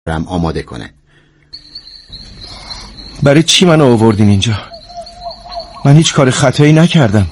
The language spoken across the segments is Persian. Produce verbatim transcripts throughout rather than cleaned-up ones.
رم آماده کنه. برای چی منو آوردین اینجا؟ من هیچ کار خطایی نکردم.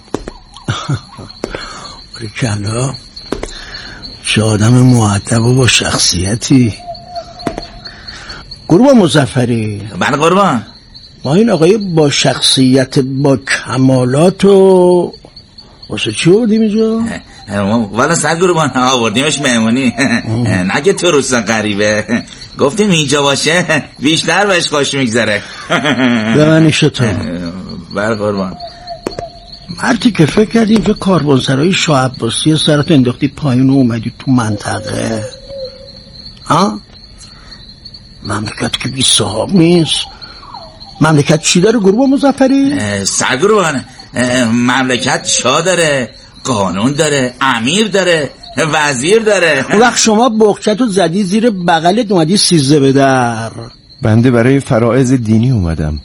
کلا چه آدم مؤدب و با شخصیتی. قربان مظفری. بله قربان. ما این آقای با شخصیت با کمالات و واسه چی آوردیم اینجا؟ والا سر قربان آوردیمش مهمونی. نگه تو روستا غریبه، گفتیم اینجا باشه بیشتر بهش خوش میگذره. به من ایشه تو. بله قربان. مردی که فکر کردی اینجا کاروانسرای شاه عباسی سرت انداختی پایین و اومدی تو منطقه ها؟ مملکت که بی صاحب نیست. مملکت چی داره قربان مظفری؟ سرگروان مملکت شاه داره، قانون داره، امیر داره، وزیر داره. اون وقت شما بخچتو زدی زیر بغلت اومدی سیزده به در. بنده برای فرائض دینی اومدم.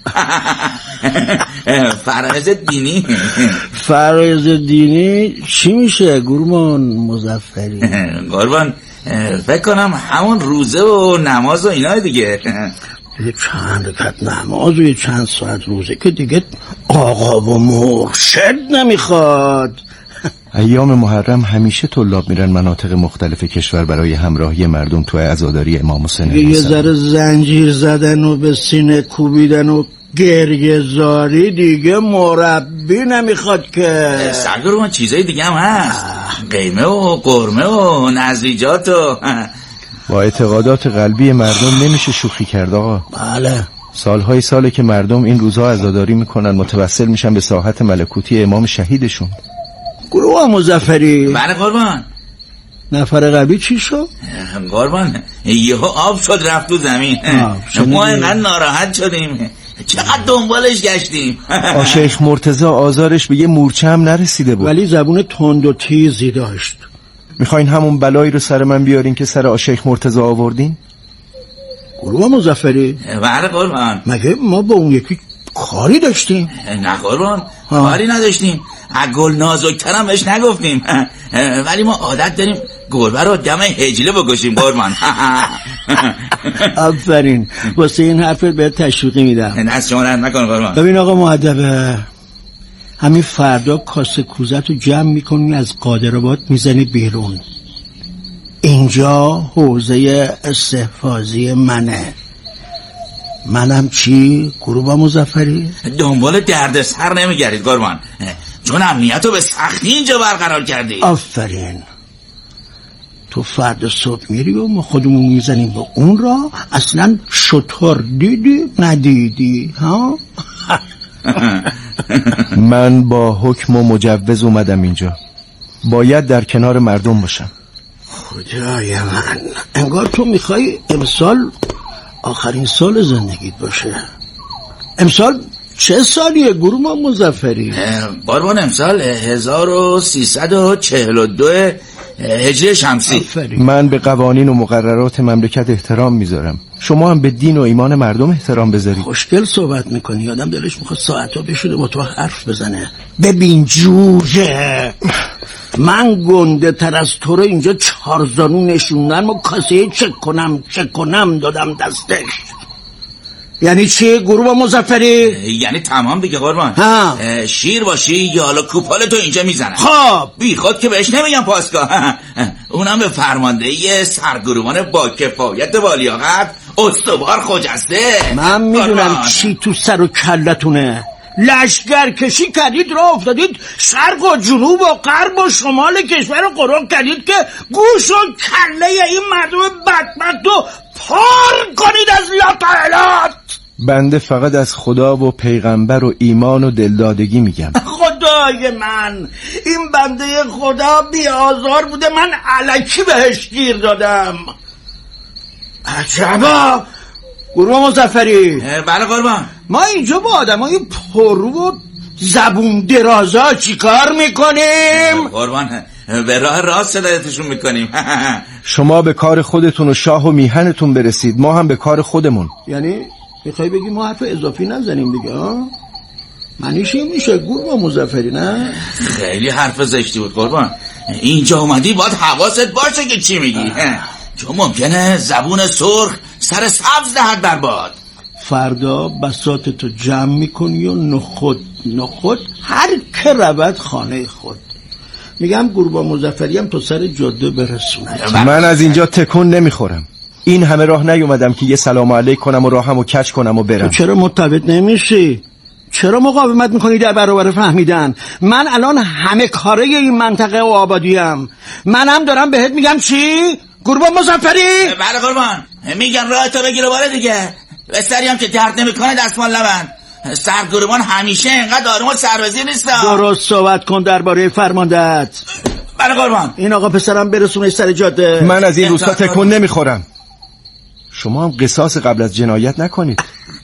فرائض دینی؟ فرائض دینی چی میشه قربان مظفری؟ قربان فکر کنم همون روزه و نماز و اینا دیگه. یه چند رکعت نماز و یه چند ساعت روزه که دیگه آقا و مرشد نمیخواد. ایام محرم همیشه طلاب میرن مناطق مختلف کشور برای همراهی مردم تو عزاداری امام حسین. یه ذره زنجیر زدن و به سینه کوبیدن و گریه زاری دیگه مربی نمیخواد که. سرگرون چیزای دیگه هم هست، قیمه و قرمه و نزریجات و با اعتقادات قلبی مردم نمیشه شوخی کرد آقا. بله سالهای ساله که مردم این روزها عزاداری میکنن، متوسل میشن به ساحت ملکوتی امام شهیدشون. گروه مظفری. بله قربان. نفر قبلی چی شد؟ قربان یهو آب شد رفت تو زمین. ما اینقدر ناراحت شدیم، چقدر دنبالش گشتیم. آشیخ مرتضی آزارش به یه مورچه هم نرسیده بود، ولی زبون تند و تیزی داشت. میخواین همون بلایی رو سر من بیارین که سر آشیخ مرتضی آوردین؟ گروه مظفری. بله قربان. مگه ما با اون یکی کاری داشتیم؟ نه قربان کاری نداشتیم، گل نازکترم بهش نگفتیم، ولی ما عادت داریم گربه رو دم هجله بکشیم قربان. آفرین، واسه این حرفت بهت تشویقی میدم. دست شما رد نکن قربان. ببین آقا مؤدبه، همین فردا کاسه کوزت رو جمع میکنی از قادرآباد میزنی بیرون. اینجا حوزه استحفاظی منه. منم چی؟ گروه مظفری؟ دنبال درد سر نمیگردید قربان، چون امنیت رو به سختی اینجا برقرار کردی. آفرین. تو فردا صبح میری و ما خودمون میزنیم به اون را. اصلا شطور دیدی ندیدی ها؟ من با حکم و مجوز اومدم اینجا، باید در کنار مردم باشم. خدای من، انگار تو میخوای امسال آخرین سال زندگیت باشه. امسال چه سالیه گروه ما مظفری؟ قربان امسال هزار و سیصد و چهل و دو هجری شمسی. من به قوانین و مقررات مملکت احترام میذارم، شما هم به دین و ایمان مردم احترام بذارید. خوشگل صحبت میکنی، آدم دلش میخواد ساعتا بشوره با تو حرف بزنه. ببین جوجه، من گنده تر از تو رو اینجا چارزانو نشوندن و کاسه چک کنم چک کنم دادم دستش. یعنی چی گروه مظفری؟ یعنی تمام دیگه قربان. ها. شیر باشی یا حالا کوپال تو اینجا میزنن. خب بی خود که بهش نمیگم پاسگاه، اونم به فرماندهی سرگروهان با کفایت والیاقت استوار خجسته. من میدونم چی تو سر و کلتونه. لشگر کشی کردید، راه افتادید شرق و جنوب و غرب و شمال کشور رو قرار کردید که گوش و کله این مردم بدبخت رو پار کنید از لاتعلات. بنده فقط از خدا و پیغمبر و ایمان و دلدادگی میگم. خدای من، این بنده خدا بی آزار بوده، من الکی بهش گیر دادم. عجبا گروه مظفری. بله قربان. ما اینجا با آدم های پرو و زبون درازا چی کار میکنیم؟ قربان به راه راست هدایتشون میکنیم. شما به کار خودتون و شاه و میهنتون برسید، ما هم به کار خودمون. یعنی میخوای بگی ما حرف اضافی نزنیم دیگه ها؟ معنیش این میشه گروه مظفری نه؟ خیلی حرف زشتی بود قربان، اینجا اومدی باید حواست باشه که چی میگی، چون ممکنه زبون سرخ سر سبز دهد بر باد. فردا بساطتو جمع میکنی و نخود نخود هر که رود خانه خود. میگم گروبان مظفری هم تو سر جاده برسونه. من از اینجا تکون نمیخورم. این همه راه نیومدم که یه سلام علیک کنم و راهمو کج کنم و برم. تو چرا متحد نمیشی؟ چرا مقاومت میکنی در برابر فهمیدن؟ من الان همه کاره این منطقه و آبادیم. منم دارم بهت میگم چی؟ گروبان مظفری؟ بله قربان میگم راه تو بگیر و باره دیگه. بسری هم که درد نمیکنه دستمال نبند. سرگروبان همیشه اینقدر آروم و سربازی نیست. درست صحبت کن درباره فرماندهت. بله قربان. این آقا پسرم برسونه سر جاده. من از این روستا تکون نمیخورم. شما هم قصاص قبل از جنایت نکنید.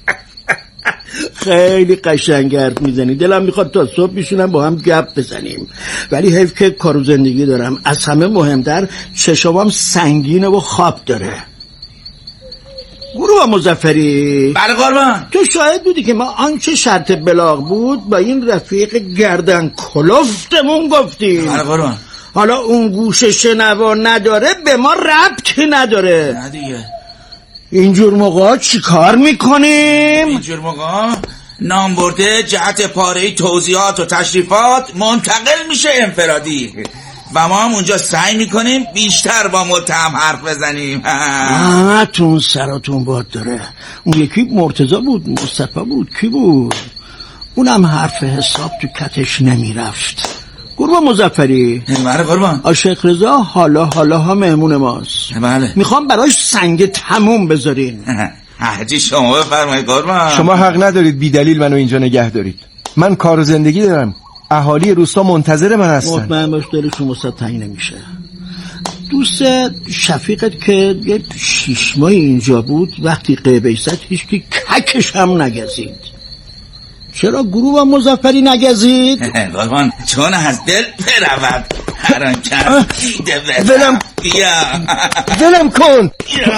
خیلی قشنگ حرف میزنی. دلم میخواد تا صبح میشونم با هم گپ بزنیم، ولی حیف که کار و زندگی دارم. از همه مهمتر چشمام سنگینه و خواب داره. گروه مظفری. بله قربان. تو شاهد بودی که ما آنچه شرط بلاغ بود با این رفیق گردن کلفتمون گفتیم. بله قربان. حالا اون گوش شنوا نداره به ما ربطی نداره. نه دیگه. اینجور موقع چی کار میکنیم؟ اینجور موقع نام برده جهت پاره‌ای توضیحات و تشریفات منتقل میشه انفرادی و ما هم اونجا سعی میکنیم بیشتر با متهم حرف بزنیم. همتون سراتون باد داره. اون یکی مرتضی بود، مصطفی بود، کی بود؟ اونم حرف حساب تو کتش نمیرفت. گروه مظفری. بله قربان. عاشق رضا حالا حالا ها مهمون ماست. بله. میخوام براش سنگ تموم بذارین. حاجی شما بفرمایید قربان. شما حق ندارید بی دلیل منو اینجا نگه دارید. من کار و زندگی دارم. اهالی روستا منتظر من هستن. مطمئن باش دلشون واسه تعیین نمیشه. دوست شفیقت که یه شیش ماه اینجا بود وقتی قیبه زد هیچ کی ککش هم نگزید. چرا گروه مظفری نگزید؟ قربان چون از دل برود هران کن دیده ولم بیا ولم کن.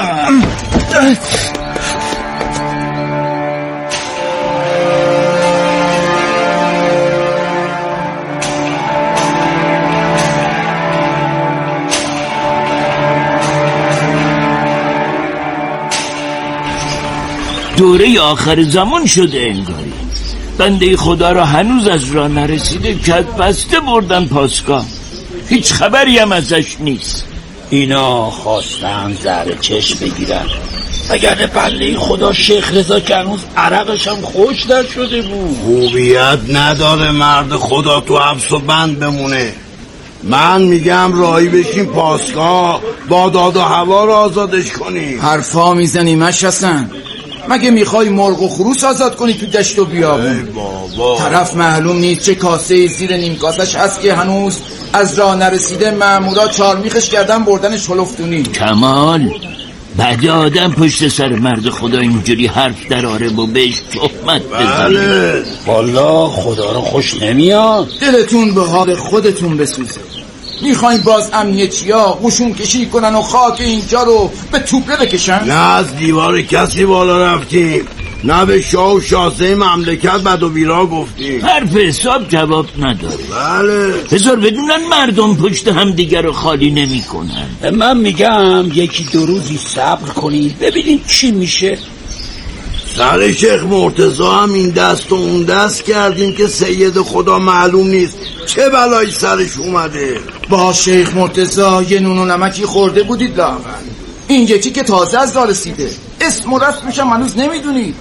دوره آخر زمان شده انگاری. بنده خدا را هنوز از راه نرسیده کت بسته بردن پاسگاه. هیچ خبری هم ازش نیست. اینا خواستن زهر چشم بگیرن، اگر بنده خدا شیخ رضا که هنوز عرقش هم خوش نشده بود. خوبیت نداره مرد خدا تو حبس و بند بمونه. من میگم راهی بشیم پاسگاه با داد و هوا رو آزادش کنیم. حرفا میزنی مشستن؟ مگه میخوای مرغ و خروس آزاد کنی تو دشت و بیابون؟ طرف معلوم نیست چه کاسه زیر نیم کاسش هست که هنوز از راه نرسیده مامورا چارمیخش کردن بردن شلفتونی. کمال بعد آدم پشت سر مرد خدا اینجوری حرف در آره و بهش تهمت بزنه. والا خدا رو خوش نمیاد. دلتون به حال خودتون بسوزه. میخواین باز امنیتیا قشون کشی کنن و خاک اینجا رو به توپله بکشن؟ نه از دیوار کسی بالا رفتیم، نه به شاه و شاهزه مملکت بد و بیرا گفتیم. حرف حساب جواب نداره. بله بذار بدونن مردم پشت هم دیگر رو خالی نمی کنن. من میگم یکی دو روزی صبر کنید ببینید چی میشه. سر شیخ مرتضی هم این دست و اون دست کردیم که سید خدا معلوم نیست چه بلایی سرش اومده. با شیخ مرتضی یه نون و نمکی خورده بودید لاغر. این یکی که تازه از راه رسیده اسم و رسمش هم هنوز نمیدونید.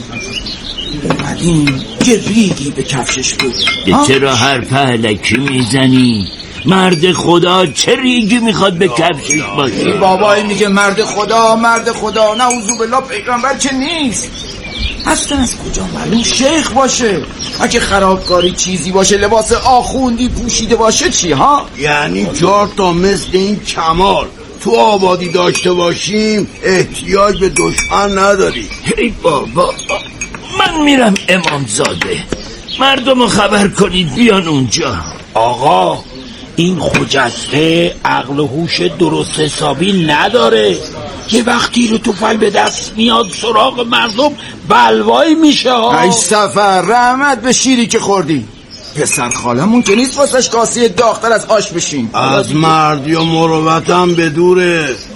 اومدیم یه ریگی به کفشش بود. چرا حرف علکی میزنی؟ مرد خدا چه ریگی میخواد به کفشش باشه؟ بابایی میگه مرد خدا مرد خدا، نعوذ بالله پیغمبر که نیست. اصلا از کجا معلوم شیخ باشه؟ اگه خرابکاری چیزی باشه لباس آخوندی پوشیده باشه چی ها؟ یعنی چهار تا مثل این کمال تو آبادی داشته باشیم احتیاج به دشمن نداری. ای بابا من میرم امامزاده، مردم رو خبر کنید بیان اونجا. آقا این خجسته عقل و هوش درست حسابی نداره که وقتی رو توفل به دست میاد سراغ مردم بلوایی میشه. ای سفر رحمت به شیری که خوردی. پسر خالمون که نیست واسش کاسه داختر از آش بشین. از مردی و مروت هم به دوره.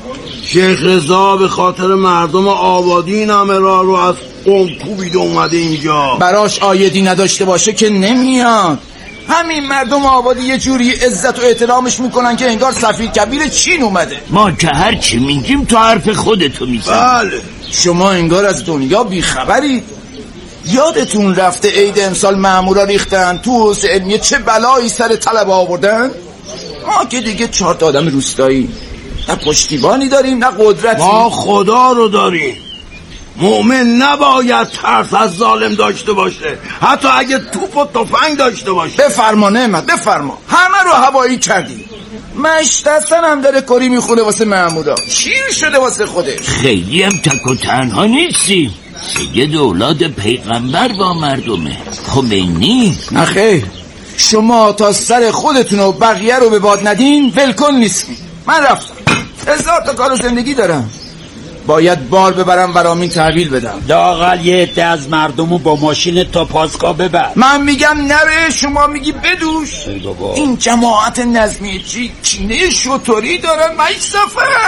شیخ رضا به خاطر مردم آبادی نامه را رو از قوم کوبید اومده اینجا. براش آیدی نداشته باشه که نمیاد. همین مردم آبادی یه جوری عزت و احترامش میکنن که انگار سفیر کبیر چین اومده. ما که هر چی میگیم تو حرف خودتو میزنی. بله. شما انگار از دنیا بیخبرید. یادتون رفته عید امسال مامورا ریختن تو حوزه علمیه چه بلایی سر طلبه آوردن؟ ما که دیگه چهار تا آدم روستایی، نه پشتیبانی داریم نه قدرتی. ما خدا رو داریم. مؤمن نباید ترس از ظالم داشته باشه، حتی اگه توپ و تفنگ داشته باشه. بفرما نعمت بفرما. همه رو هوایی کردی. مشت هستن هم داره کاری میخونه واسه مامورا. شیر شده واسه خودش. خیلی هم تک و تنها نیستیم. سید اولاد پیغمبر با مردمه. خمینی. نخیر، شما تا سر خودتون و بقیه رو به باد ندین ولکن نیستین. من رفتم، هزار تا کار و زندگی دارم. باید بار ببرم برامین تحویل بدم. لااقل یه عده از مردمو با ماشین تا پاسگاه ببر. من میگم نره، شما میگی بدوش. این جماعت نظمیه چی کینه شطوری دارن مش سفر.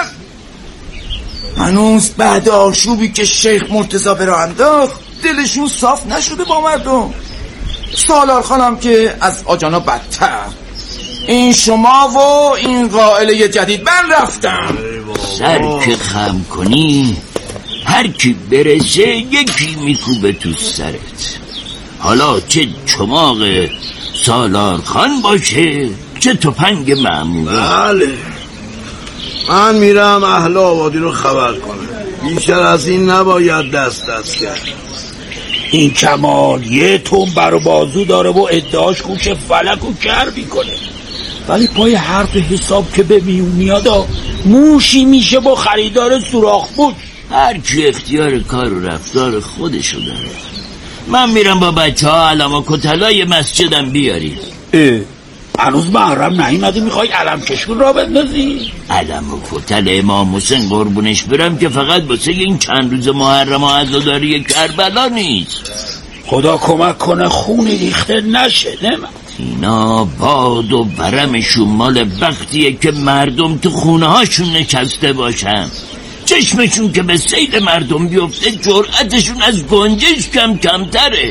هنوز بعد آشوبی که شیخ مرتضی برا انداخت دلشون صاف نشده با مردم. سالار خانم که از آجانا بدتر. این شما و این قائله جدید. من رفتم. سر که خم کنی هر کی برسه یکی میکوبه تو سرت. حالا چه چماق سالار خان باشه چه تفنگ مأمور. بله، من میرم اهل آبادی رو خبر کنم. بیشتر از این نباید دست دست کرد. این کمال یه تون بر و بازو داره و ادعاش خوش فلک و کر میکنه، ولی پای حرف حساب که به میون میاد موشی میشه با خریدار سوراخ بود. هر کی اختیار کار و رفتار خودشو داره. من میرم با بچه ها علم و کتلای مسجدم بیاری. اه هنوز محرم نیومدی میخوای علم کشون را بندازی؟ علم و کتل امام حسین قربونش برم که فقط واسه این چند روز محرم و عزاداری کربلا نیست. خدا کمک کنه خونی ریخته نشه. نه اینا باد و برمشون مال وقتیه که مردم تو خونه هاشون نشسته باشن. چشمشون که به سید مردم بیفته جرأتشون از گنجش کم کمتره.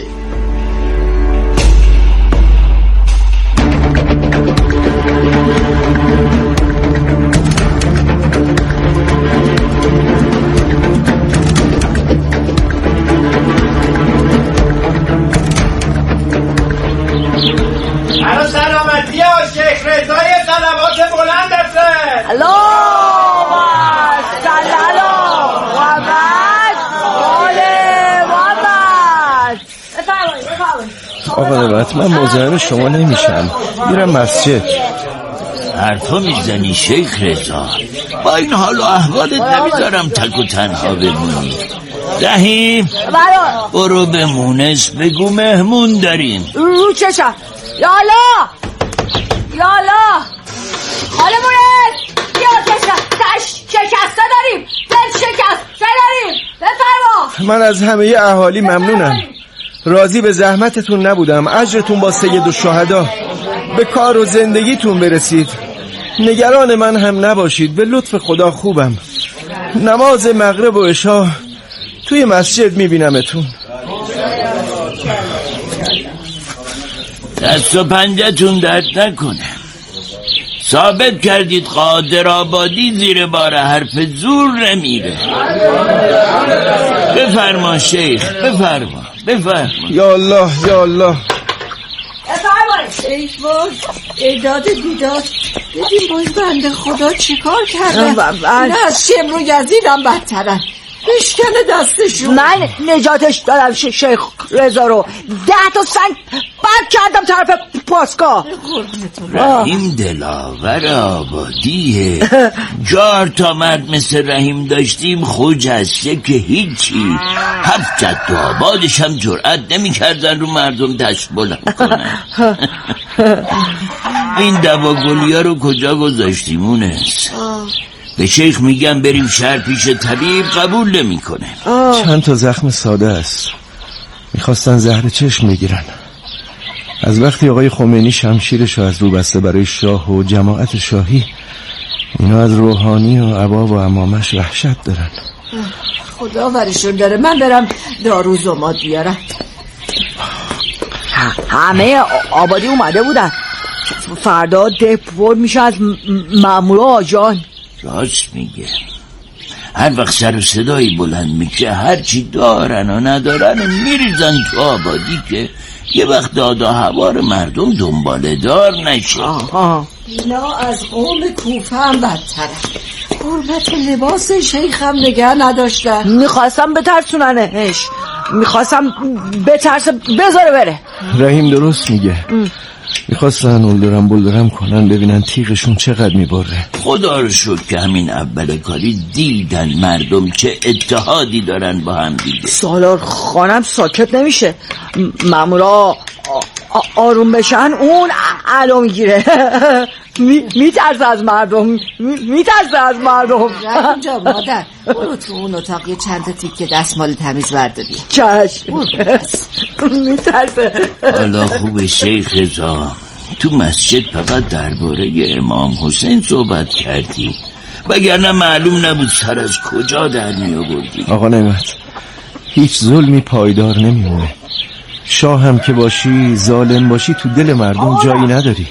آقا نعمت، من مزاحم شما نمیشم، میرم مسجد. حرفا میزنی شیخ رضا؟ با این حال و احوالت نمیذارم تک و تنها بمونی. رحیم برو به مونس بگو مهمون داریم. رو چشم. یالا یالا خاله مونس بیا چشم. تش شکسته داریم. دل شکسته داریم. بفرما. من از همه اهالی ممنونم. راضی به زحمتتون نبودم. اجرتون با سید الشهدا به کار و زندگیتون برسید. نگران من هم نباشید، به لطف خدا خوبم. نماز مغرب و عشا توی مسجد میبینمتون. دست و پنجتون درد نکنه. ثابت کردید قادر آبادی زیر بار حرف زور نمیره. بفرما شیخ، بفرما بفرما. یا الله یا الله. ای باز اعداد دیداد. ببین باز بنده خدا چیکار کردن. نه از شمرو یزیدم بدترن. بشکنه دستشون. من نجاتش دارم شیخ رضا رو. ده تا سنگ بد کردم طرف پاسگاه. رحیم دلاور آبادیه. جار تا مرد مثل رحیم داشتیم خوجسته که هیچی. هفت جد و آبادش هم جرأت نمی کردن رو مردم دست بلند کنن. این دواگلی ها رو کجا گذاشتیمونست؟ به شیخ میگم بریم شهر پیش طبیب، قبول نمی کنه. چند تا زخم ساده است. میخواستن زهر چشم بگیرن. از وقتی آقای خمینی شمشیرشو از رو بسته برای شاه و جماعت شاهی، اینا از روحانی و عبا و عمامش وحشت دارن. خدا ورشون داره. من برم دارو زماد بیارم. همه آبادی اومده بودن. فردا دپور میشه از مامورا آجان. راست میگه. هر وقت سر و صدایی بلند میشه هرچی دارن و ندارن میریزن تو آبادی که یه وقت دادا هوار مردم دنباله دار نشه. آها. اینا از قوم کوفه هم بدتره. حرمت لباس شیخ هم نگه نداشتن. میخواستم بترسوننش، میخواستم بترسه بذاره بره. رحیم درست میگه. میخواستن اولدرم بولدرم کنن ببینن تیغشون چقدر میبره. خدا رو شکر که همین اول کاری دیدن مردم چه اتحادی دارن با هم دیگه. سالار خانم ساکت نمیشه. مامورا آروم بشن اون علو میگیره. میترسه از مردم، میترسه از مردم. رحیم جان مادر برو تو اون اتاق یه چند تا تیکه دستمال تمیز برداری. چشم. میترسه. حالا خوبه شیخ رضا، تو مسجد فقط درباره امام حسین صحبت کردی وگرنه معلوم نبود سر از کجا در می آوردی. آقا نعمت، هیچ ظلمی پایدار نمیمونه. شاه هم که باشی ظالم باشی تو دل مردم جایی نداری.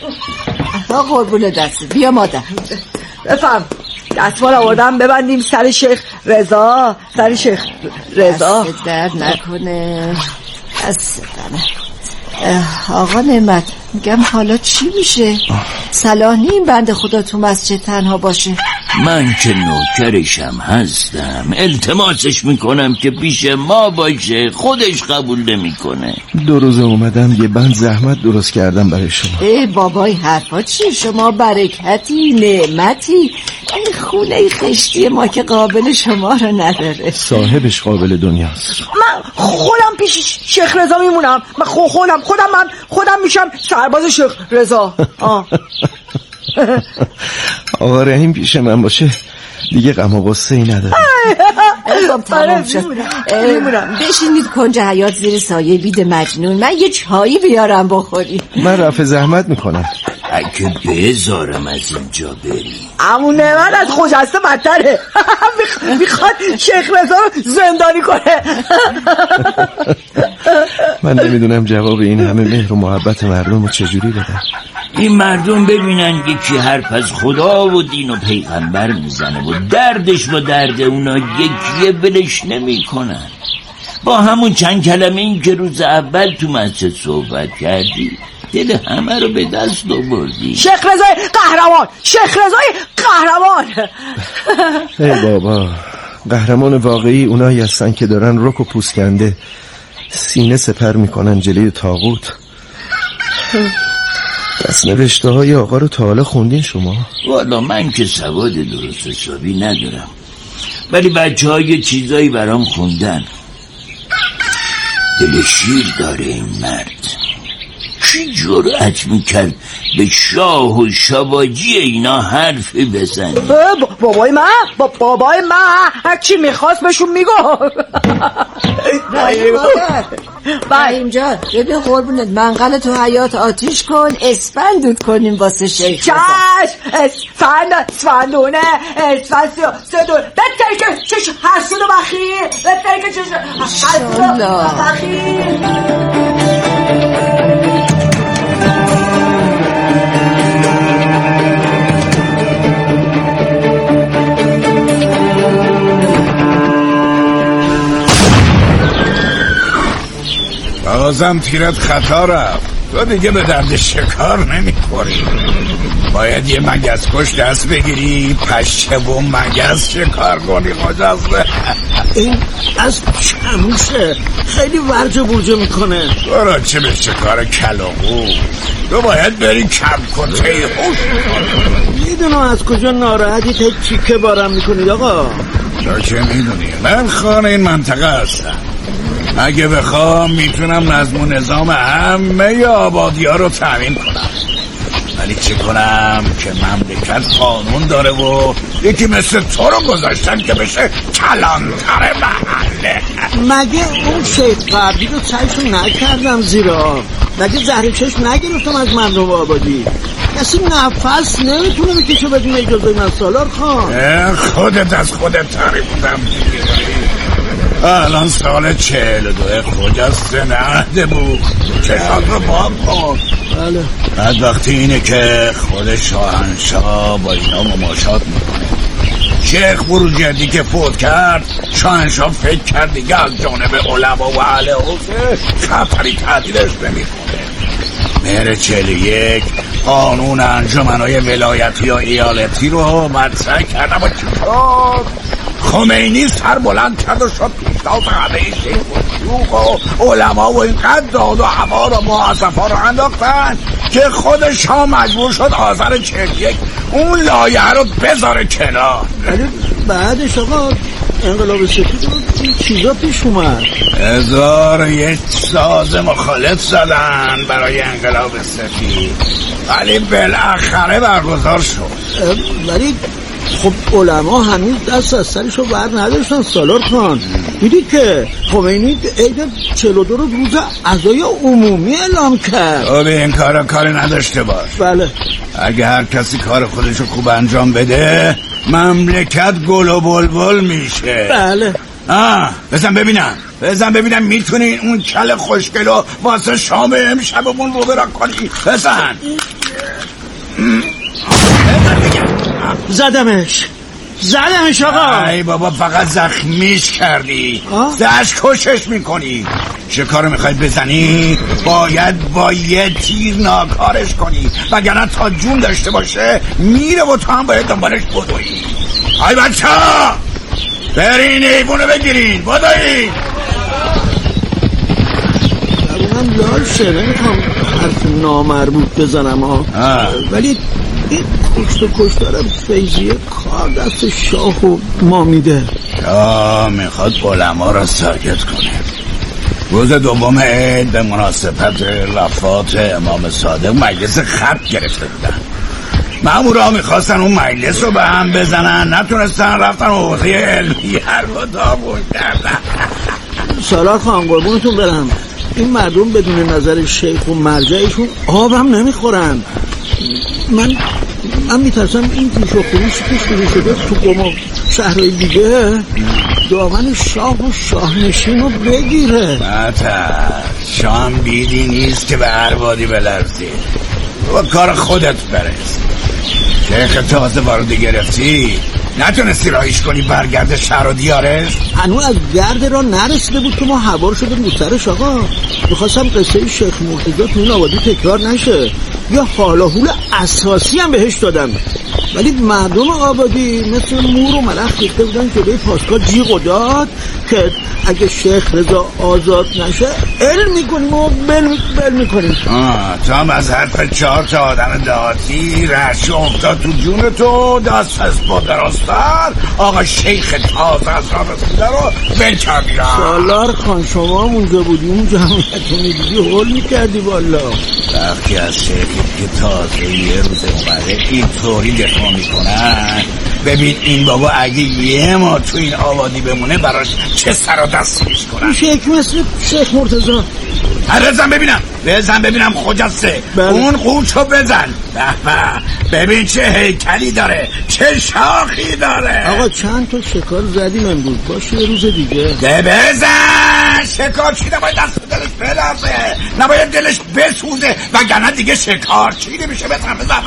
تا قربون دست بیا مادر. بفهم دستمال آوردم ببندیم سر شیخ رضا. سر شیخ رضا دست درد نکنه. دست درد. آقا نعمت میگم حالا چی میشه؟ صلاح نیم بنده خدا تو مسجد تنها باشه. من که نوکرشم هستم، التماسش میکنم که پیش ما باشه، خودش قبول نمیکنه. دو روز اومدم یه بند زحمت درست کردم برای شما. ای بابای حرفا چی؟ شما برکتی نعمتی. این خونه خشتی ما که قابل شما رو نداره. صاحبش قابل دنیاست. من خودم پیش شیخ رضا میمونم. من خودم خودم من خودم میشم سرباز شیخ رضا. آقا رحیم پیش من باشه دیگه غم و غصه ای نداره. تمام شد. بشینید کنج حیاط زیر سایه بید مجنون. من یه چایی بیارم بخوری. من رفع زحمت میکنم. اگه بذارم از اینجا بری. امون من از خجسته بدتره. میخواد شیخ رضا رو زندانی کنه. من نمیدونم جواب این همه مهر و محبت مردم رو چجوری بدم. این مردم ببینن یکی حرف از خدا و دین و پیغمبر میزنه و دردش با درد اونا یکیه بلش نمی کنن. با همون چند کلمه این که روز اول تو مسجد صحبت کردی دل همه رو به دست آوردی. شیخ رضای قهرمان، شیخ رضای قهرمان. ای بابا، قهرمان واقعی اونایی هستن که دارن رک و پوسکنده سینه سپر میکنن جلوی طاغوت. دست نوشته های آقا رو تا حالا خوندین شما؟ والا من که سواد درست حسابی ندارم، ولی بچه ها یه چیزایی برام خوندن. دل شیر داره این مرد. کی جرأت میکرد به شاه و شواجی اینا حرفی بزنی؟ بابای من با بابای من هرچی میخواست بهشون میگو. رحیم جان ببین قربونت منقل تو حیات آتیش کن اسفند دود کنیم واسه شیخ. چش اسفند اسفندونه اسفند سدون بهتره که چش حسون و بخیر. بهتره که چش حسون و بخیر. بازم تیرت خطا رفت. تو دیگه به درد شکار نمیخوری. باید یه مگس کش دست بگیری پشه و مگس شکار کنی. مجازه این از چموشه خیلی ورجه بورجه میکنه. برا چه به شکار کلاغو. تو باید بری کم کته خوش میدونم از کجا ناراحتی تا چیکه بارم میکنید آقا. تو که میدونی من خانه این منطقه هستم. اگه بخوام میتونم نظم و نظام همه آبادی ها رو تامین کنم، ولی چی کنم که مملکت قانون داره و یکی مثل تو رو گذاشتن که بشه کلانتر محله. مگه اون شیخ قبلی رو سرشون نکردم زیرا؟ مگه زهر چشم نگرفتم از ممنوع آبادی؟ کسی نفس نمیتونه بکشه بدون اجازه من سالار خان. خودت از خودت تعریف بودم. الان سال چهل و دوه خجسته نهده بود. چشات رو باب کن. بله. بعد وقتی اینه که خود شاهنشاه با اینا مماشات میکنه. شیخ بروجردی که فوت کرد، شاهنشاه فکر کرد دیگه از جانب علما و اهل حوزه خطری تهدیدش نمیکنه. مهر چهل و یک قانون انجمنهای ولایتی یا ایالتی رو مطرح کرد. اما چی شد؟ خمینی سر بلند کرد و شد پیشتاز همه شیخ و شیوخ و علما و اینقدر داد و هوا رو محاصفه رو انداختن که خود شاه مجبور شد آذر چهل و یک اون لایحه رو بذاره کنار. ولی بعدش آقا انقلاب سفید این چیزا پیش اومد. هزار یک ساز مخالف زدن برای انقلاب سفید، ولی بالاخره برگزار شد. ولی خب علما هنوز دست از سرشو بر نداشتن سالار خان. دیدی که خمینی عید چهل و دو رو روز عزای عمومی اعلام کرد. خب این کارا کار نداشته باش. بله. اگه هر کسی کار خودشو خوب انجام بده مملکت گل و بلبل میشه. بله. آه بزن ببینم بزن ببینم میتونی اون کل خوشگل رو واسه شام امشبمون رو برا کنی. بزن. زدمش زدمش آقا. ای بابا فقط زخمیش کردی، دشت کشش میکنی. چه کارو میخوای بزنی؟ باید با یه تیر ناکارش کنی، وگرنه تا جون داشته باشه میره و تو هم باید دنبالش بدوی. ای بچه ها برین ایبونو بگیرین بدوی. من لال شه نمیخوام حرف نامربوط بزنم ها، ولی این کشت و کشت دارم فیضیه کار دست شاه و ما میده. شاه میخواد علما را ساکت کنه. روز دوم عید به مناسبت وفات امام صادق مجلس خط گرفته بودن. مامورا میخواستن اون مجلس رو به هم بزنن، نتونستن، رفتن حوزه علمیه رو داغون کردن. سالار خان قربونتون برم، این مردم بدون نظر شیخ و مرجعشون آب هم نمیخورن. من من میترسم این پیش و خروشی که شروع شده تو قم و شهرهای دیگه دامن شاه و شاهنشین رو بگیره. نتر شام بیدی نیست که به هر وادی بلرزی. با کار خودت برس. شیخ تازه وارد گرفتی، نتونستی راهیش کنی برگرد شهر و دیارش؟ هنوز از گرد را نرسیده بود که ما حوار شدیم رو سرش. آقا میخواستم قصه شیخ مرتضی تو این آبادی تکرار نشه، یا حالا حول اساسی هم بهش دادم، ولی مردم آبادی مثل مور و ملخ ریخته بودن که به پاسکار جیغ و داد که اگه شیخ رضا آزاد نشه علم میکنیم و بل, بل میکنیم. آه تو هم از حرف چهار تا آدم دهاتی رشو افتاد تو جون تو، دست از با دراستر آقا شیخ تازه از را رسیده رو بل کردی. سالار خان شما اونجا بودی، اون جمعیت رو میدیدی حل میکردی والا. وقتی از شیخی که تازه یه روز اومده این طوری دفاع میکنن، ببین این بابا اگه یه ما تو این آبادی بمونه براش چه سر و دست میشکنن. شیخ مثل شیخ مرتضی. بزن ببینم بزن ببینم خجسته. بله. اون قوچو بزن. ببین چه هیکلی داره، چه شاخی داره. آقا چند تا شکار زدیم امروز، باشه یه روز دیگه ده بزن. شکار چی نباید دست دلش بلرزه، نباید دلش بسوزه، وگرنه دیگه شکار چی نمیشه. بزن بزن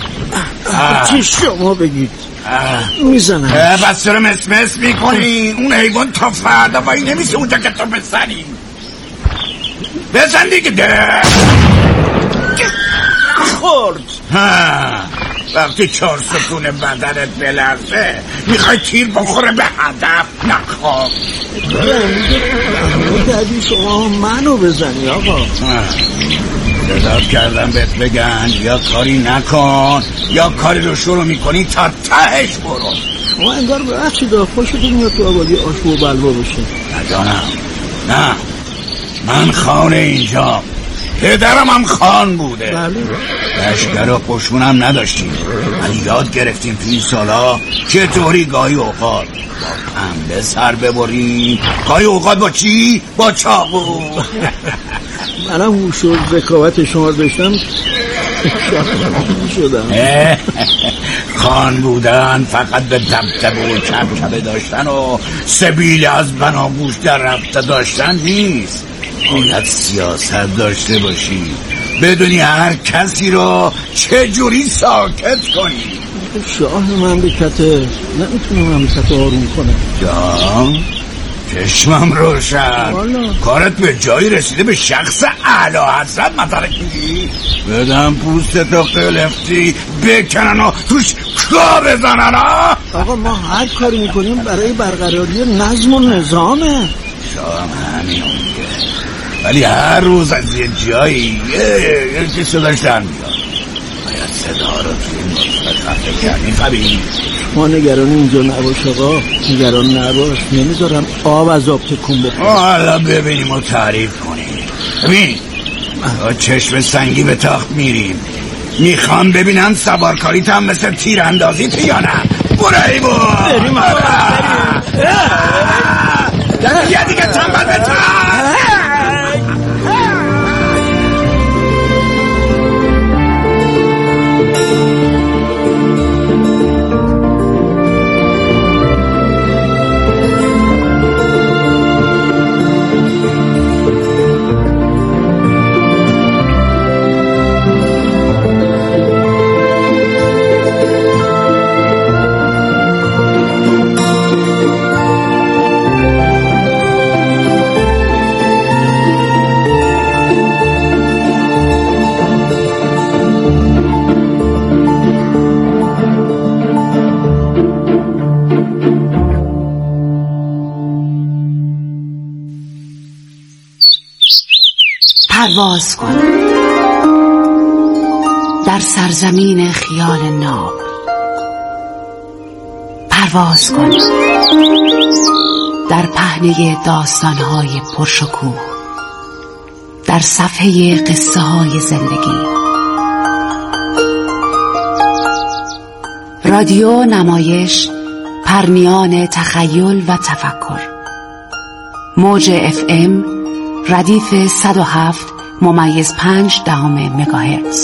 بزن. چی شما بگید میزنم. بس چرا مسمس میکنی؟ اون حیوان تا فردا بایی نمیشه اونجا که تو بزنی. بزن دیگه. ده خورد. ها وقتی چهار ستون بدنت بلرزه میخوای تیر بخوره به هدف. نخواه کردی شما منو بزنی آقا. صدات کردم بهت بگن یا کاری نکن یا کاری رو شروع میکنی تا تهش برو. شما انگار به اچی دار خوشتون میاد تو آبادی آشو و بلوا بشه. ندانم. نه من خان اینجا، پدرم هم خان بوده. بله. لشکر و قشونم نداشتیم، ولی یاد گرفتیم تو این سالا چطوری گاهی اوقات با به سر ببریم. گاهی اوقات با چی؟ با چاقو. منم هوش و ذکاوت شما داشتم شدم. خان بودن فقط به دبدبه و چبچبه داشتن و سبیل از بناگوش در رفته داشتن نیست. باید سیاست داشته باشی، بدونی هر کسی رو چجوری ساکت کنی. شاه مملکته، نمیتونم مملکت آروم کنم. جان چشمم روشن، کارت به جایی رسیده به شخص اعلی حضرت مدرک میگی؟ بدم پوستتو قلفتی بکنن و توش کا بزنن. آقا ما هر کاری میکنیم برای برقراری نظم و نظامه. شام همین میگه، ولی هر روز از یه جایی یه یکی صداش در میاد. باید صدا رو توی مصبت خفه کردی. خبیری ما نگران اینجا نباش آقا، نگران نباش، نمیذارم آب از آب تکون بخوره. حالا ببینیم و تعریف کنیم. ببین با چشم سنگی به تاخت میریم، میخوام ببینم سوارکاریت هم مثل تیراندازیت یا نه. برای بود بریم بریم یه دیگه تنبل بتر. پرواز کن در سرزمین خیال ناب، پرواز کن در پهنه داستانهای پرشکوه، در صفحه قصه های زندگی. رادیو نمایش، پرنیان تخیل و تفکر. موج اف ام ردیف صد و هفت ممیز پنج دهم مگاهرتز.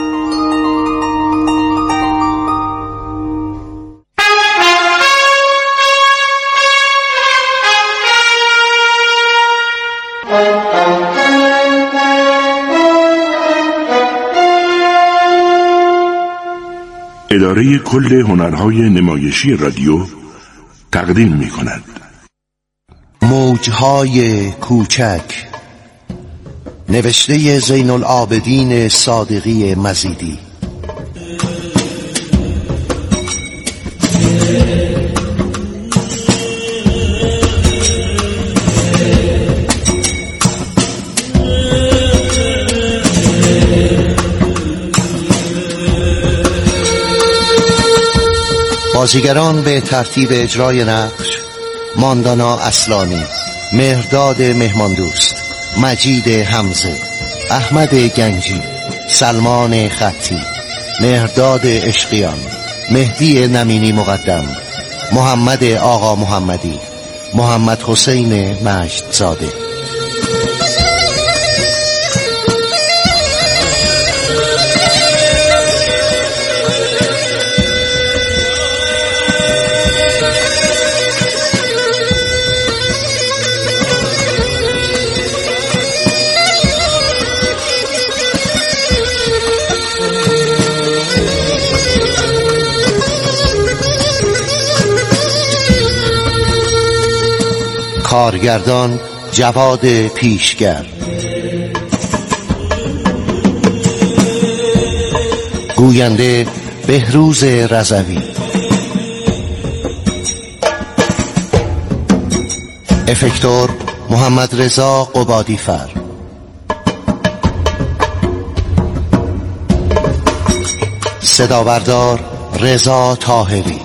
اداره کل هنرهای نمایشی رادیو تقدیم می کند موجهای کوچک، نوشته زین العابدین صادقی مزیدی. بازیگران به ترتیب اجرای نقش: ماندانا اصلانی، مهرداد مهماندوست، مجید حمزه، احمد گنجی، سلمان خطی، مهرداد عشقیان، مهدی نمینی مقدم، محمد آقا محمدی، محمد حسین مجدزاده. کارگردان جواد پیشگر، گوینده بهروز رضوی، افکتور محمد رضا قبادی فر، صدابردار رضا طاهری،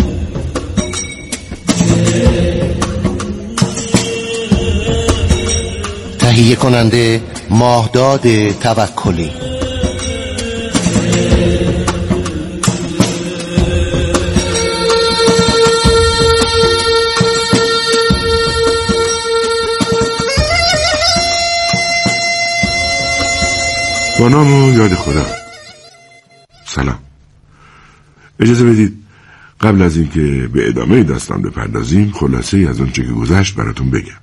تهیه کننده ماهداد توکلی. با نام و یاد خدا. سلام. اجازه بدید قبل از اینکه به ادامه داستان بپردازیم خلاصه ای از اون چه که گذشت براتون بگم.